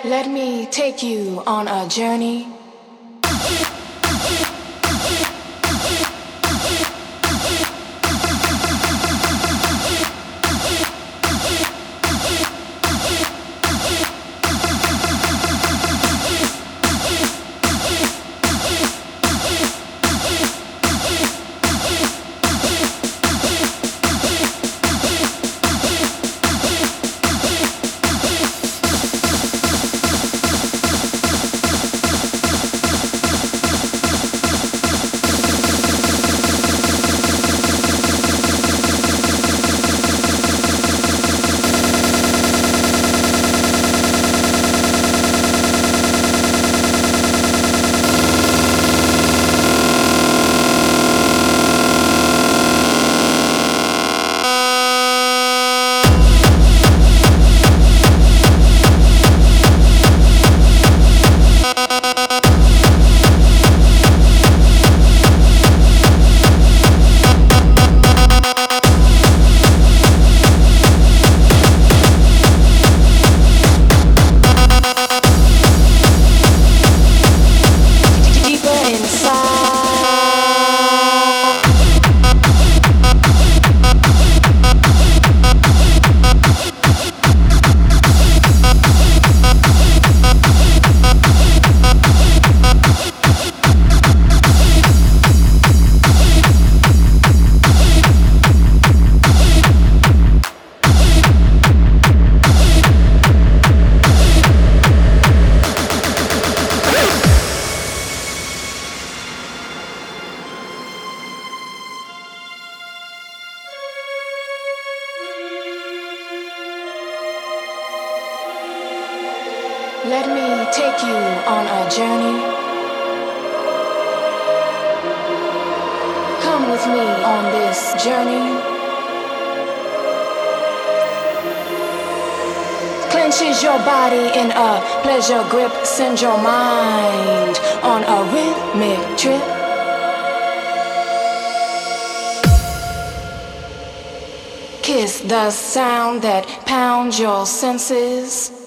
Let me take you on a journey. Let me take you on a journey. Come with me on this journey. Clenches your body in a pleasure grip. Send your mind on a rhythmic trip. Kiss the sound that pounds your senses.